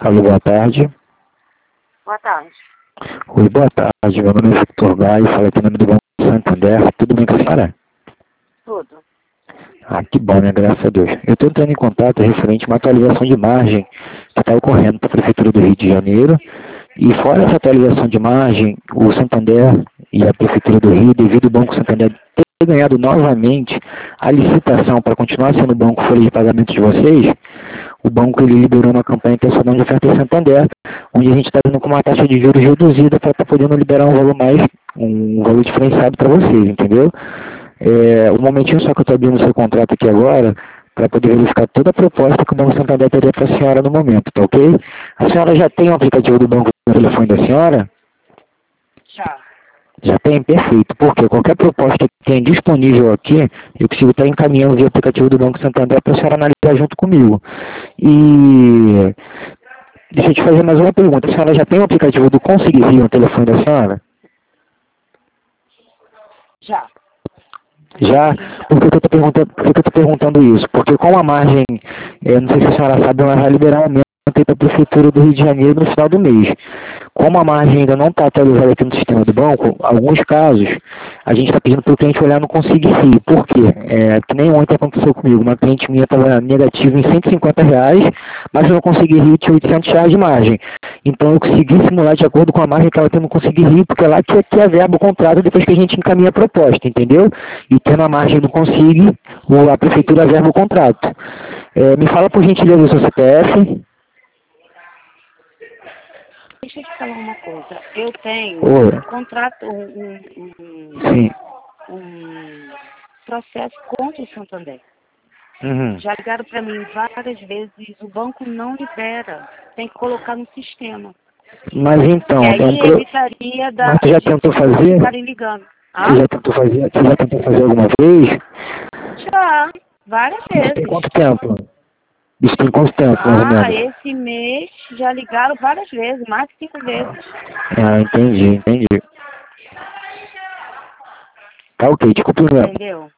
Alô, boa tarde. Boa tarde. Oi, boa tarde. Meu nome é Victor Gaio, falo aqui no nome do Banco Santander. Tudo bem com a senhora? Tudo. Ah, que bom, né? Graças a Deus. Eu estou entrando em contato referente a uma atualização de margem que está ocorrendo para a Prefeitura do Rio de Janeiro. E fora essa atualização de margem, o Santander e a Prefeitura do Rio, devido ao Banco Santander ter ganhado novamente a licitação para continuar sendo o banco folha de pagamento de vocês, o banco ele liberou uma campanha intencional de oferta em Santander, onde a gente está dando com uma taxa de juros reduzida para estar podendo liberar um valor diferenciado para vocês, entendeu? Um momentinho só que eu estou abrindo o seu contrato aqui agora, para poder verificar toda a proposta que o Banco Santander teria para a senhora no momento, tá ok? A senhora já tem o aplicativo do banco no telefone da senhora? Já. Já tem? Perfeito. Porque qualquer proposta que tem disponível aqui, eu consigo estar encaminhando via aplicativo do Banco Santander para a senhora analisar junto comigo. E deixa eu te fazer mais uma pergunta. A senhora já tem o aplicativo do Conseguir Rio no telefone da senhora? Já. Já? Por que eu estou perguntando isso? Porque com a margem, não sei se a senhora sabe, mas vai liberar um aumento para a Prefeitura do Rio de Janeiro no final do mês. Como a margem ainda não está atualizada aqui no sistema do banco, alguns casos, a gente está pedindo para o cliente olhar no Conseguir Rio. Por quê? Que nem ontem aconteceu comigo. Uma cliente minha estava negativa em R$ 150, mas no Conseguir Rio tinha R$ 800 de margem. Então eu consegui simular de acordo com a margem que ela tem no Conseguir Rio, porque lá que é verba o contrato depois que a gente encaminha a proposta, entendeu? E tendo a margem no Conseguir, a Prefeitura verba o contrato. Me fala por gentileza o seu CPF. Deixa eu te falar uma coisa. Eu tenho Oi. um contrato, Sim. um processo contra o Santander. Uhum. Já ligaram para mim várias vezes, o banco não libera. Tem que colocar no sistema. Mas então, E aí evitaria mas tu já tentou fazer? ficarem ligando. Você já tentou fazer alguma vez? Já, várias Isso tem vezes. quanto tempo? Isso tem quanto tempo, mais ou menos? Esse mês já ligaram várias vezes, mais de 5 vezes. Ah, entendi. Tá ok, desculpa o Entendeu?